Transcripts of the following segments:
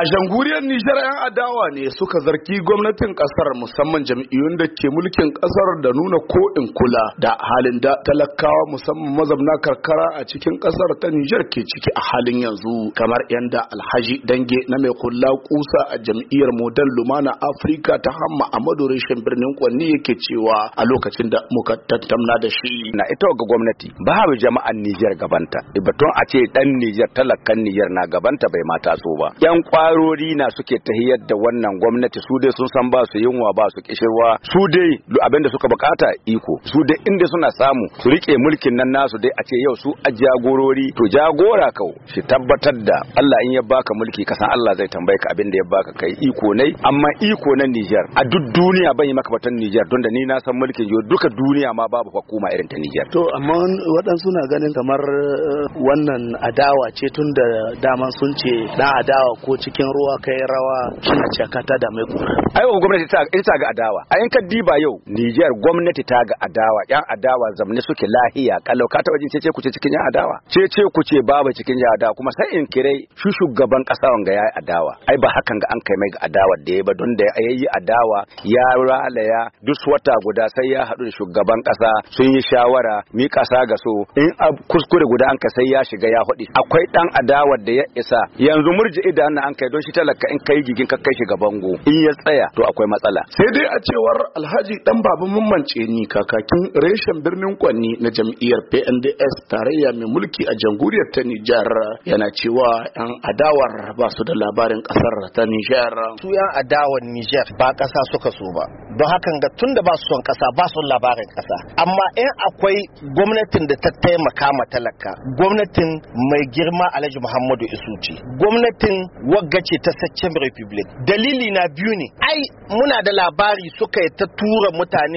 jamhuriyar Nijar 'yan adawa ne suka zargi gwamnatin kasar musamman jam'iyyun da ke mulkin kasar da nuna ko in kula da halin da talakawa musamman mazamna karkara a cikin kasar ta Nijar ke ciki a halin yanzu, kamar yanda Alhaji Dange na mai kula kusa a jam'iyyar Model Lumana Afrika ta Hamma Amadu Reshen birnin Kwanni yake cewa a lokacin da muka tattauna da shi. Na ita ga gwamnati babu jama'an Nijar gabanta, batun a ce dan Nijar talakan Nijar na gabanta bai mata so ba. Yan kwarori na suke tahiyar da wannan gwamnati, su dai sun san ba su yunwa ba su kishirwa, su dai abinda suka bukata iko, su dai inda suna samu su rike mulkin nan nasu dai a ce yau su a jagorori. To jagora kau shi tabbatar da Allah in ya baka mulki kasan Allah zai tambaye ka abinda ya baka kai iko ne, amma iko na Niger a duk duniya ban yi maka batan Niger don da ni na san mulkin yau duka duniya ma babu hukuma irin ta Niger. To amma waɗansu na ganin kamar wannan adawa ce tun da daman sun ce na adawa ko cikin ruwa kai rawa shine cakata da mai kura. Ai gwamnati ta ga adawa. A in ka diba yau Niger gwamnati ta ga adawa, yan adawa zamne suke lahiya kalau ka taba jin cece kuce cikin yan adawa. Cece kuce babu cikin yan adawa, kuma sai in kirai shugaban kasa wanga yayi adawa. Ai ba hakan ga an kai mai ga adawa da yayi ba, don da yayi adawa ya ralaya duk wata guda sai ya hadu da shugaban kasa sun yi shawara mi kasa ga so in kuskure guda an ka sai ya shiga ya hudi. Akwai dan adawa da ya isa yanzu murji idan an kai don shi talaka in kai gigin ka kai shi ga bango in ya tsaya to akwai matsala. Sai dai a cewar Alhaji Dan Baba Mummance ni kakakin reshen birnin Kwanni na jam'iyyar PNDS tarayya mai mulki a jamhuriyar ta Nijar yana cewa yan adawar ba su da labarin kasar ta Nijar. Su yan adawar Nijar ba kasa suka so ba, don hakan ga tunda ba su son kasa ba su labarin kasa, amma in akwai gwamnatin da ta taimaka ma talaka, gwamnatin mai girma Alhaji Muhammadu Isu ce, gwamnatin waggace ta Second Republic. Dalili na biyu ne, ai muna da labari suka yi ta tura mutane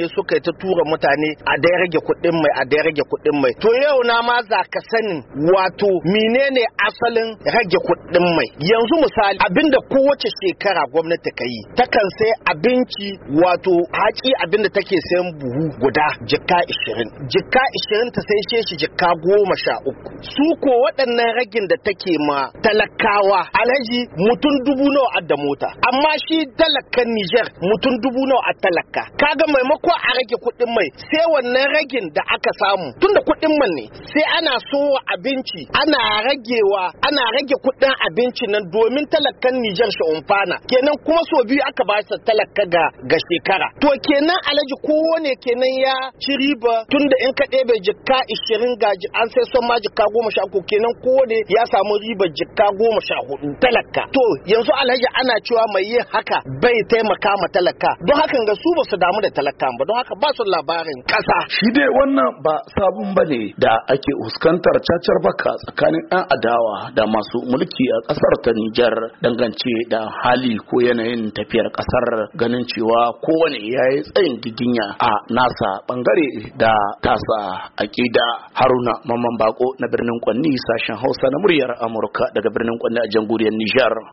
a da ya rage kuɗin mai, a da ya rage kuɗin mai. To yau na ma za ka sanin wato menene asalin rage kuɗin mai. Yanzu misali abinda kowace shekara gwamnati ka yi takan sai abinci wato haƙi abinda take sayan buhu guda jikka 20, jikka 20 ta sai shi jikka 13. Su ko waɗannan ragin da take ma talakawa alhaji mutum 1000 da mota, amma shi talakan Niger mutum 1000 a talaka. Kaga maimako a rage kuɗin mai sai wannan ragin da aka samu tunda kuɗin man ne sai ana so abinci ana rage kuɗin abinci nan domin talakan Niger shi umfana, kenan kuma so biyu aka ba sa talaka ga shekara. To kenan alhaji kowane kenan ya ci riba tunda in ka ɗebe jikka 20 ga an sai son ma jikka 13, kenan kowane ya samu riba jikka 14 talaka. To yanzu alhaji ana cewa mai yin haka bai taimaka ma talaka, don hakan ga su ba su damu da talaka ba, don haka ba su labarin kasa. Shi dai wannan ba sabon bane da ake fuskantar cacar baka tsakanin 'yan adawa da masu mulki a kasar ta Nijar dangance da hali ko yanayin tafiyar kasar, ganin cewa kowane yayi tsayin giginya a nasa bangare da tasa akida. Haruna Mamman Bako na birnin Kwanni, sashen Hausa na muryar Amurka daga birnin Kwanni a jamhuriyar Nijar.